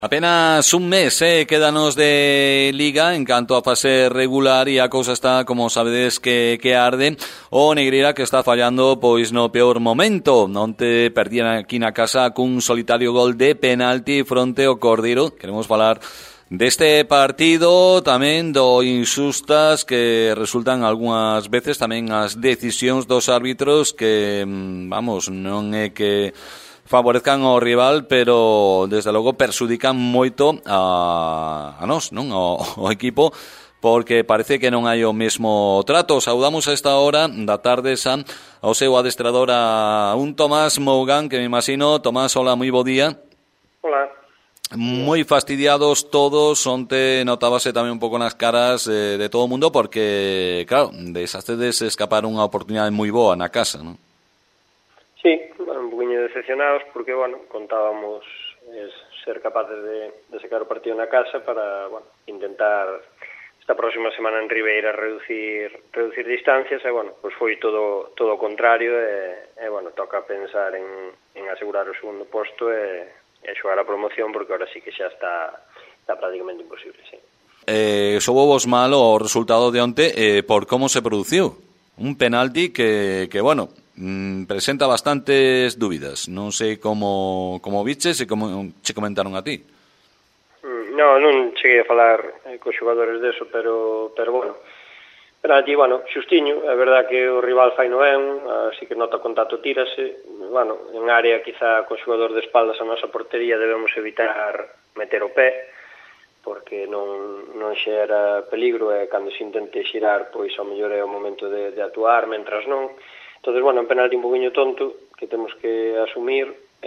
Apenas un mes quédanos de Liga en canto a fase regular e a cousa está, como sabedes, que arde. O Negreira que está fallando pois no peor momento. Onte perdían aquí na casa cun solitario gol de penalti fronte ao Cordeiro. Queremos falar deste partido, tamén do insustas que resultan algunhas veces tamén as decisións dos árbitros que, vamos, non é que favorezcan ao rival, pero desde logo perxudican moito a nós, non? O equipo, porque parece que non hai o mesmo trato. Saudamos a esta hora da tarde ao seu adestrador, a un Tomás Mougan, que me imagino. Tomás, hola, moi bo día. Hola. Moi fastidiados todos, onte notábase tamén un pouco nas caras de todo o mundo, porque, claro, deixastedes escapar unha oportunidade moi boa na casa, non? Sí, un poquinho decepcionados porque, contábamos ser capaces de sacar o partido na casa para, intentar esta próxima semana en Ribeira reducir distancias e, pois foi todo o contrario e, toca pensar en asegurar o segundo posto e xogar a promoción porque ahora sí que xa está prácticamente imposible, sí. Soubo vos malo o resultado de onte por como se produciu. Un penalti que presenta bastantes dúbidas. Non sei como viches e como che comentaron a ti. Non cheguei a falar cos xogadores deso, pero penalti, xustiño. É verdad que o rival fai no ben, así que nota contacto, tírase. En área, quizá con xogador de espaldas a nosa portería debemos evitar meter o pé, porque non xera peligro e cando se intente xirar, pois ao mellor é o momento de actuar, mentras non. Entón, un penalti un poquinho tonto que temos que asumir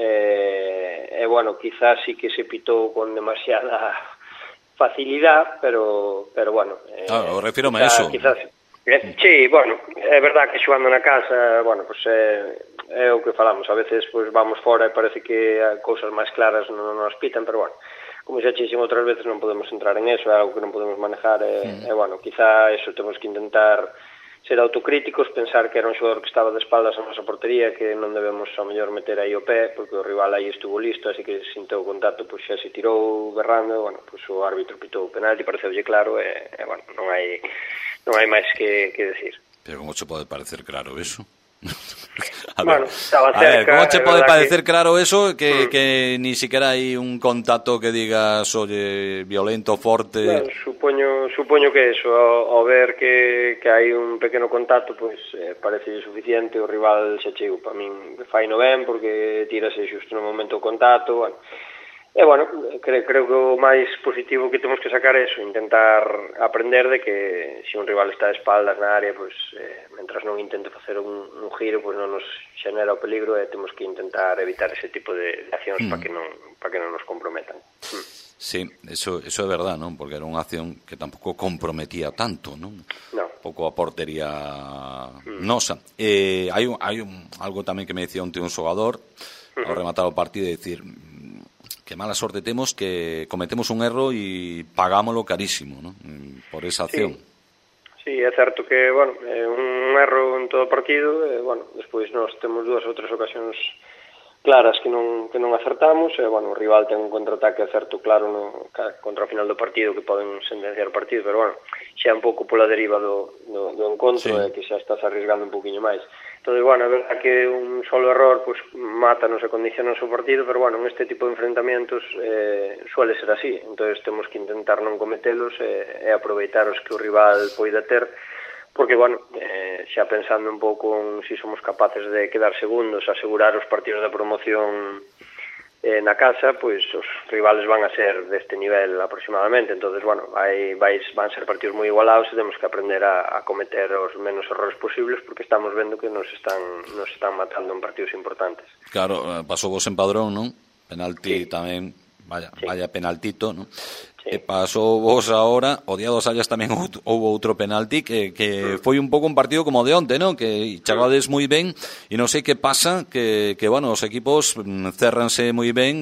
quizás sí que se pitou con demasiada facilidade, pero refírome a eso. Quizás, sí, é verdad que xogando na casa, é o que falamos, a veces vamos fora e parece que cousas máis claras non nos pitan, pero como xa dixen outras veces non podemos entrar en eso, é algo que non podemos manejar quizá eso temos que intentar ser autocríticos, pensar que era un xogador que estaba de espaldas a nosa portería, que non debemos ao mellor meter aí o pé, porque o rival aí estuvo listo, así que sintou o contacto, pois xa se tirou berrando, o árbitro pitou o penalti, pareceulle claro, non hai máis que decir. Pero como che pode parecer claro eso? Estaba cerca. ¿Cómo te puede parecer claro eso? Que ni siquiera hay un contacto que digas, oye, violento, forte. Supoño que eso, ao ver que hai un pequeno contacto, pois parece suficiente. O rival xa chego, para min fai no ben porque tírase xusto no momento do contacto. Creo que o máis positivo que temos que sacar é eso, intentar aprender de que se un rival está de espaldas na área, pois mentras non intente facer un giro, pois non nos xenera o peligro e temos que intentar evitar ese tipo de accións para que non nos comprometan. Sí, eso é verdad, non? Porque era unha acción que tampouco comprometía tanto, non? No. Pouco a portería nosa. Hai algo tamén que me decía onte un xogador ao rematar o partido, de decir que mala sorte temos que cometemos un erro e pagámoslo carísimo, ¿no? Por esa acción. Sí, é certo que, é un erro en todo o partido, despois nós temos 2 ou 3 ocasións claras que non acertamos, o rival ten un contraataque certo claro contra o final do partido que poden sentenciar o partido, pero xa un pouco pola deriva do encontro, que xa estás arriesgando un poquinho máis. Entón, é verdad que un solo error mátanos e condicionanos o partido, pero en este tipo de enfrentamientos suele ser así. Entón, temos que intentar non cometelos e aproveitar os que o rival poida ter, porque, xa pensando un pouco en si somos capaces de quedar segundos, asegurar os partidos da promoción na casa, pois os rivales van a ser deste nivel aproximadamente. Entón, van ser partidos moi igualados e temos que aprender a cometer os menos errores posibles, porque estamos vendo que nos están matando en partidos importantes. Claro, pasou vos en Padrón, non? Penalti tamén, vaya penaltito, non? E pasou vos agora, o día dos Allas tamén houve outro penalti que foi un pouco un partido como de onte, non? Que chegades moi ben e non sei que pasa, que os equipos cerranse moi ben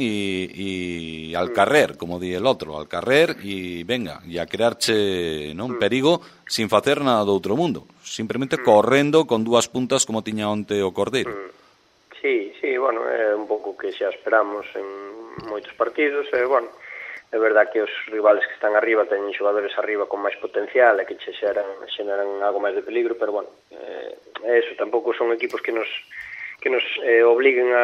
e al carrer, como di el outro, al carrer e venga, e a crearche, non, perigo sin facer nada do outro mundo, simplemente correndo con 2 puntas como tiña onte o Cordeiro. Sí, é un pouco que xa esperamos en moitos partidos, é verdad que os rivales que están arriba teñen xogadores arriba con máis potencial e que che xeran algo máis de peligro, pero bueno, eso, tampouco son equipos que nos obliguen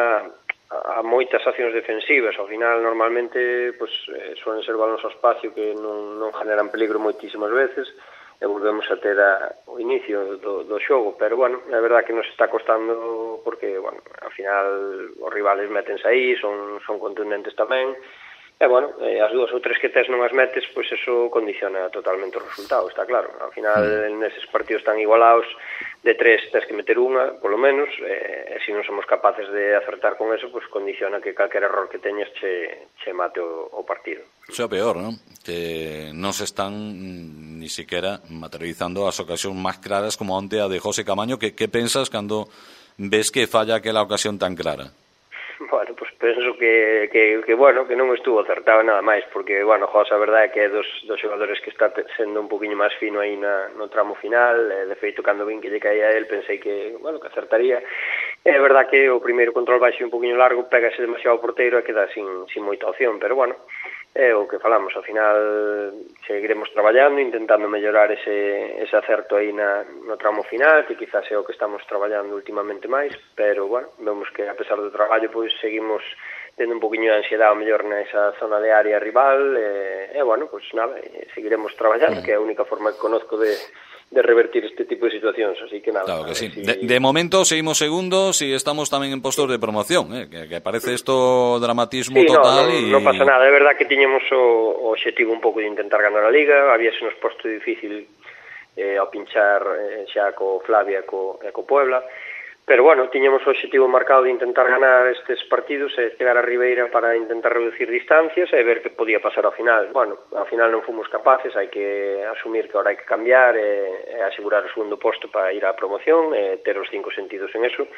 a moitas accións defensivas. Ao final, normalmente, pues, suelen ser balóns ao espacio que non generan peligro moitísimas veces, e volvemos a ter o inicio do xogo, pero bueno, é verdad que nos está costando porque, bueno, ao final os rivales métense aí, son contundentes tamén, e bueno, as dúas ou tres que tes non as metes, pois eso condiciona totalmente o resultado, está claro. Ao final, neses partidos tan igualados, de tres tes que meter unha, polo menos, e se non somos capaces de acertar con eso, pois condiciona que calquer error que teñas che mate o partido. Eso é peor, ¿no? Que non se están ni siquiera materializando as ocasións máis claras como onte a de José Camaño. Que pensas cando ves que falla aquela ocasión tan clara? Bueno, pues penso que bueno, que non estuvo acertado nada máis, porque, bueno, José, a verdade é que é dos xogadores que está sendo un poquinho máis fino aí no tramo final, de feito, cando vin que lle caía a él, pensei que, bueno, que acertaría. É verdade que o primeiro control baixo un poquinho largo, pégase demasiado ao porteiro e queda sin moita opción, pero, bueno, é o que falamos, ao final seguiremos traballando, intentando mellorar ese acerto aí no tramo final, que quizás é o que estamos traballando últimamente máis, pero, bueno, vemos que a pesar do traballo, pois seguimos tendo un poquinho de ansiedade ao mellor nesa zona de área rival, e bueno, pois nada, seguiremos traballando, que é a única forma que conozco de revertir este tipo de situacións, así que nada. Claro que sí. De momento seguimos segundos y estamos tamén en postos de promoción, que parece isto dramatismo total. Non pasa nada, é verdad que tiñamos o obxectivo un pouco de intentar ganar a Liga, había se nos posto difícil ao pinchar xa co Flavia e co Puebla, pero bueno, tiñamos o obxectivo marcado de intentar ganar estes partidos e chegar a Ribeira para intentar reducir distancias e ver que podía pasar ao final. Bueno, ao final non fomos capaces, hai que asumir que ahora hai que cambiar e asegurar o segundo posto para ir á promoción e ter os 5 sentidos en eso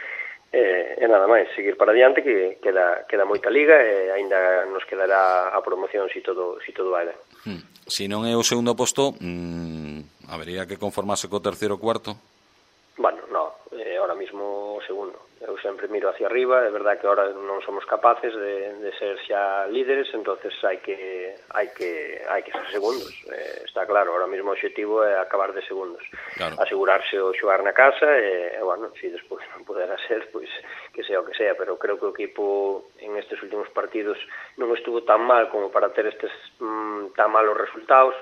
e nada máis, seguir para adiante que queda moita liga e aínda nos quedará a promoción se todo vai ben. Se non é o segundo posto, habería que conformarse co terceiro ou cuarto? Bueno, no, ahora mismo o segundo. Eu sempre miro hacia arriba, é verdad que ahora non somos capaces de ser xa líderes, entonces hai que ser segundos. Está claro, ahora mismo o objetivo é acabar de segundos. Claro. Asegurarse o xogar na casa e bueno, se despois non poderá ser, pois que sea o que sea, pero creo que o equipo en estes últimos partidos non estuvo tan mal como para ter estes tan malos resultados.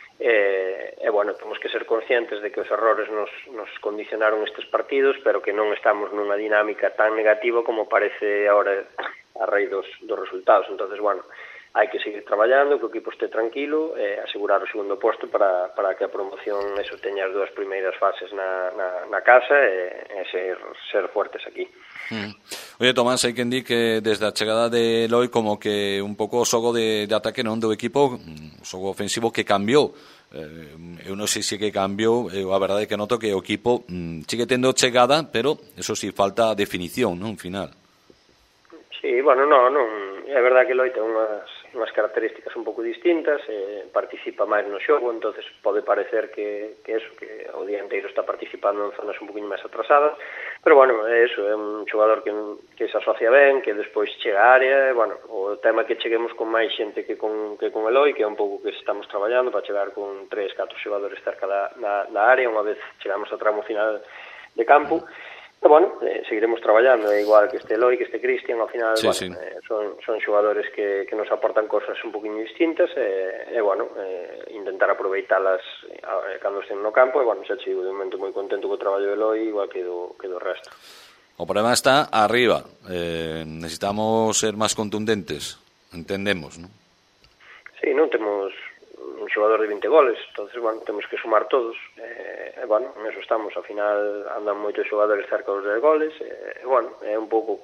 Bueno, temos que ser conscientes de que os errores nos condicionaron estes partidos, pero que non estamos nunha dinámica tan negativa como parece ahora a raíz dos resultados. Entonces, bueno, hai que seguir traballando, que o equipo este tranquilo e asegurar o segundo posto para que a promoción eso teña as dúas primeiras fases na casa e ser fuertes aquí. Oye, Tomás, hai quen di que desde a chegada de Eloi como que un pouco o xogo de ataque non do equipo, o xogo ofensivo que cambiou. Eu non sei se que cambiou, a verdade é que noto que o equipo sigue tendo chegada, pero eso sí, falta definición, non, final. Sí, bueno, non, é verdade que Eloi ten unhas características un pouco distintas, participa máis no xogo, entonces pode parecer que o día inteiro está participando en zonas un poquinho máis atrasadas, pero bueno, é un xogador que se asocia ben, que despois chega á área, bueno, o tema é que cheguemos con máis xente que con Eloi, que é un pouco que estamos traballando para chegar con 3-4 xogadores cerca da área, unha vez chegamos ao tramo final de campo. Bueno, seguiremos traballando, igual que este Eloi, que este Cristian, ao final, sí, bueno, sí. Son xogadores que nos aportan cosas un poquinho distintas e bueno, intentar aproveitalas cando estén no campo e, bueno, xa chego de momento moi contento co traballo de Eloi, igual que do resto. O problema está arriba, necesitamos ser máis contundentes, entendemos, non? Sí, non temos un xogador de 20 goles, entonces, bueno, temos que sumar todos, bueno, en eso estamos, ao final andan moitos xogadores cerca dos 10 goles, bueno, é un pouco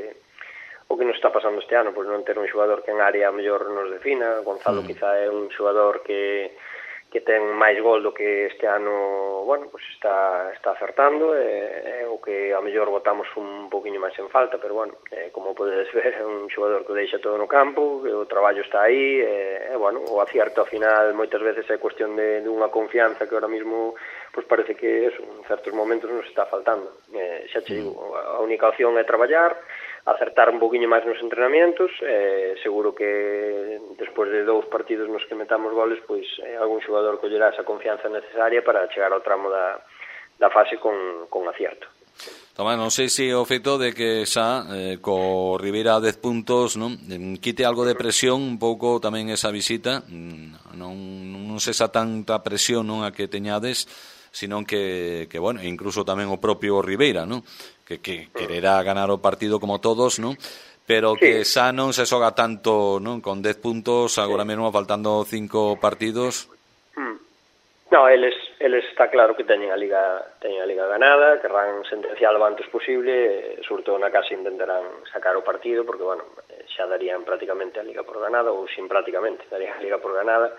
o que nos está pasando este ano, pois non ter un xogador que en área mellor nos defina. Gonzalo quizá é un xogador que ten máis gol do que este ano, bueno, pois está acertando, o que a mellor botamos un poquinho máis en falta, pero bueno, como podedes ver, é un xogador que deixa todo no campo, que o traballo está aí, bueno, o acierto ao final moitas veces é cuestión de unha confianza que ahora mismo pois parece que en certos momentos nos está faltando. Xa che digo, a única opción é traballar, acertar un poquinho máis nos entrenamientos. Seguro que despois de 2 partidos nos que metamos goles, pois algún xogador collerá esa confianza necesaria para chegar ao tramo da fase con acierto. Tamén non sei se o feito de que xa co Ribeira a 10 puntos, non, quite algo de presión un pouco tamén esa visita, non se xa tanta presión non a que teñades, sino que bueno, incluso tamén o propio Ribeira, non, que quererá ganar o partido como todos, non, pero que xa non se xoga tanto, non, con 10 puntos agora mesmo faltando 5 partidos. No, eles está claro que teñen a Liga ganada, querrán sentenciar o antes posible, sobre todo na casa intentarán sacar o partido, porque, bueno, xa darían prácticamente a Liga por ganada, ou sin prácticamente, darían a Liga por ganada.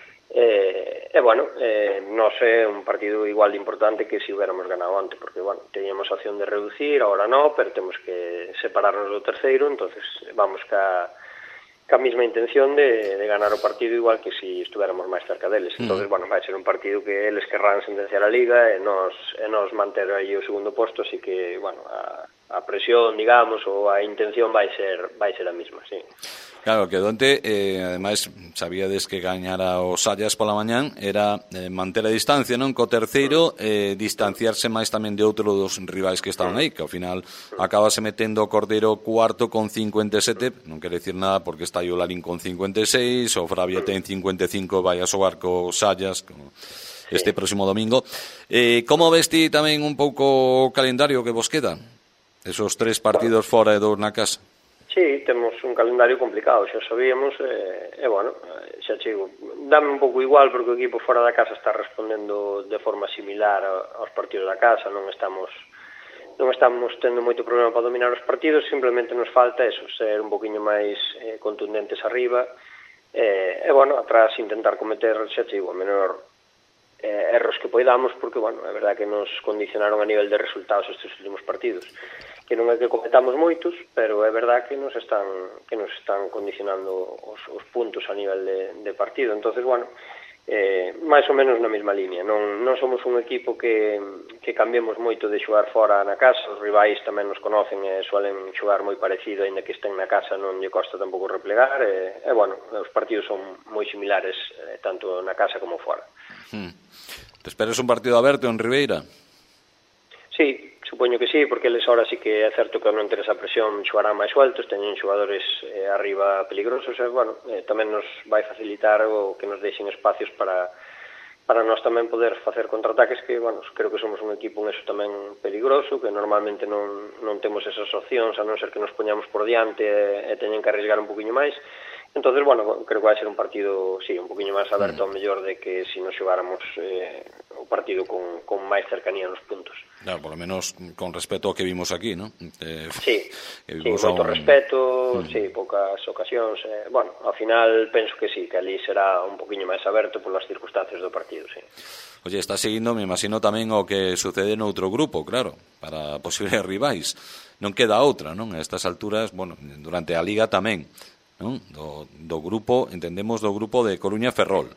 Bueno, non é un partido igual de importante que se hubiéramos ganado antes, porque, bueno, teníamos a opción de reducir, agora non, pero temos que separarnos do terceiro, entonces vamos ca mesma intención de ganar o partido igual que si estuviéramos máis cerca deles. Entonces, bueno, vai ser un partido que eles querrán sentenciar a Liga e nos manter aí o segundo posto, así que, bueno, a presión, digamos, ou a intención vai ser a mesma, sí. Claro, que onte, ademais, sabíades que gañara os Sallas pola mañán, era manter a distancia, non, co terceiro, distanciarse máis tamén de outro dos rivais que estaban aí, que ao final acabase metendo o Cordeiro cuarto con 57, non quere dicir nada porque está aí o Larín con 56, o Fravia ten 55, vai a xogar co Sallas este próximo domingo. Como ves ti tamén un pouco o calendario que vos queda? Esos 3 partidos fora e 2 na casa. Sí, temos un calendario complicado, xa sabíamos, bueno, xa chego. Dame un pouco igual porque o equipo fora da casa está respondendo de forma similar aos partidos da casa, non estamos tendo moito problema para dominar os partidos, simplemente nos falta eso, ser un poquinho máis contundentes arriba, bueno, atrás intentar cometer, xa chego, a menor erros que poidamos, porque, bueno, é verdad que nos condicionaron a nivel de resultados estes últimos partidos, que non é que cometamos moitos, pero é verdad que nos están condicionando os puntos a nivel de partido. Entonces, bueno, máis ou menos na mesma línea. Non somos un equipo que cambiemos moito de xogar fora na casa, os rivais tamén nos conocen e suelen xogar moi parecido, ainda que estén na casa non lle costa tampouco replegar, bueno, os partidos son moi similares tanto na casa como fora. Te esperas un partido aberto en Ribeira? Sí, supoño que sí, porque eles ahora sí que é certo que non ter esa presión xogarán máis sueltos, teñen xogadores arriba peligrosos, bueno, tamén nos vai facilitar o que nos deixen espacios para nós tamén poder facer contraataques, que, bueno, creo que somos un equipo en eso tamén peligroso, que normalmente non temos esas opcións, a non ser que nos poñamos por diante e teñen que arriesgar un poquinho máis. Entonces, bueno, creo que vai ser un partido, sí, un poquinho máis aberto ao mellor de que se nos xogáramos o partido con máis cercanía nos puntos. Claro, por lo menos con respeto ao que vimos aquí, ¿no? Sí, moito respeto, sí, poucas ocasións. Bueno, ao final penso que sí, que ali será un poquinho máis aberto polas circunstancias do partido, sí. Oye, está seguindo, me imagino tamén o que sucede noutro grupo, claro, para posibles rivais. Non queda outra, non? A estas alturas, bueno, durante a Liga tamén, non? Do grupo, entendemos do grupo de Coruña Ferrol.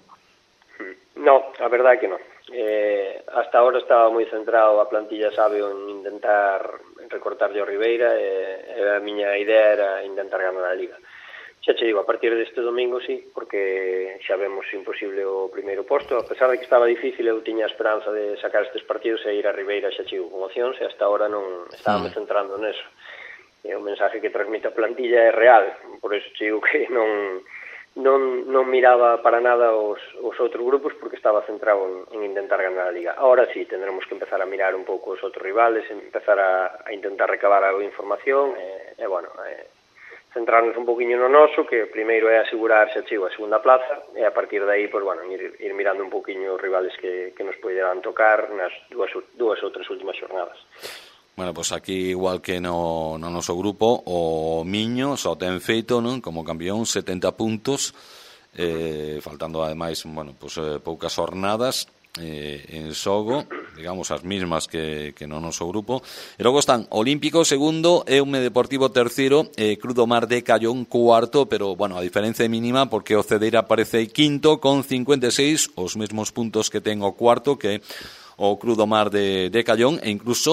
No, a verdade é que non. Hasta ahora estaba moi centrado a plantilla, sabe, en intentar recortarlle ao Ribeira, e a miña idea era intentar ganar a Liga. Xa che digo, a partir deste domingo sí, porque xa vemos imposible o primeiro posto, a pesar de que estaba difícil, eu tiña a esperanza de sacar estes partidos e ir a Ribeira, xa chego con opcións, e hasta ahora non estábamos centrando neso. E o mensaje que transmite a plantilla é real, por eso digo que non miraba para nada os outros grupos, porque estaba centrado en intentar ganar a Liga. Ahora sí, tendremos que empezar a mirar un pouco os outros rivales, empezar a intentar recabar algo de información, e bueno, centrarnos un poquinho no noso, que primeiro é asegurar xa chego a segunda plaza, e a partir de aí, pues, bueno, ir mirando un poquinho os rivales que nos poderán tocar nas dúas ou tres últimas xornadas. Bueno, pues aquí, igual que no noso grupo, o Miño só ten feito, non, como campeón 70 puntos, faltando ademais, bueno, pues poucas jornadas en xogo, digamos as mismas que no noso grupo. E logo están Olímpico segundo, Eume Deportivo terceiro, Cruz do Mar de Callón cuarto, pero, bueno, a diferencia é mínima porque o Cedeira aparece quinto con 56, os mesmos puntos que ten o cuarto, que o Cruz do Mar de Callón, e incluso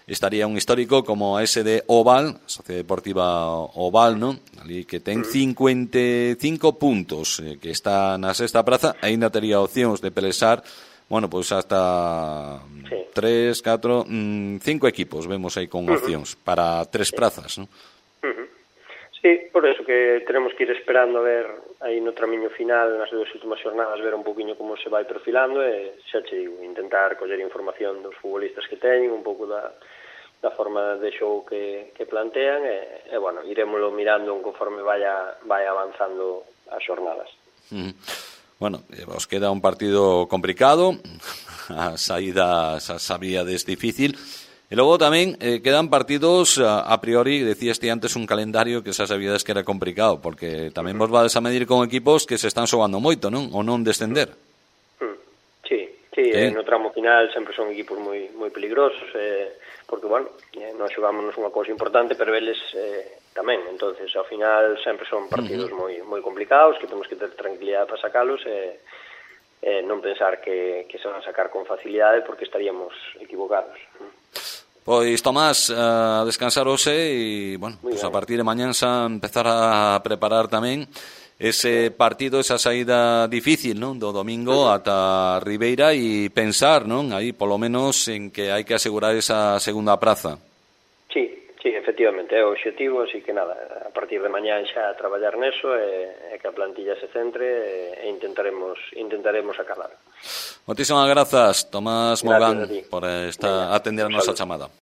estaría un histórico como ese de Oval, Sociedade Deportiva Oval, ¿no? Ali que ten 55 puntos, que está na sexta praza, aínda tería opcións de pelexar, bueno, pois hasta 3, 4, 5 equipos vemos aí con opcións para 3 prazas, ¿no? Sí, por eso que tenemos que ir esperando a ver aí no tramiño final, nas 2 últimas xornadas, ver un poquinho como se vai perfilando e, xa che digo, intentar coller información dos futbolistas que teñen, un pouco da forma de xogo que plantean e bueno, iremoslo mirando conforme vaya avanzando as xornadas. Bueno, os queda un partido complicado, a saída xa sabíades difícil. E logo tamén quedan partidos, a priori, decías ti antes, un calendario que xa sabíades que era complicado, porque tamén vos vades a medir con equipos que se están xogando moito, non? O non descender. Sí, no tramo final sempre son equipos moi peligrosos, porque, bueno, nós xogámonos unha cousa importante, pero eles tamén, entonces, ao final sempre son partidos moi complicados, que temos que ter tranquilidade para sacalos e non pensar que se van a sacar con facilidade, porque estaríamos equivocados. Pois, Tomás, a descansar hoxe e, bueno, pues a partir de mañán xa empezar a preparar tamén ese partido, esa saída difícil, non? Do domingo ata Ribeira e pensar, non? Aí, polo menos, en que hai que asegurar esa segunda praza. Sí, efectivamente, é o obxectivo, así que nada, a partir de mañán xa a traballar neso e que a plantilla se centre e intentaremos acabar. Moitísimas grazas, Tomás Mogán, por atender a nosa chamada.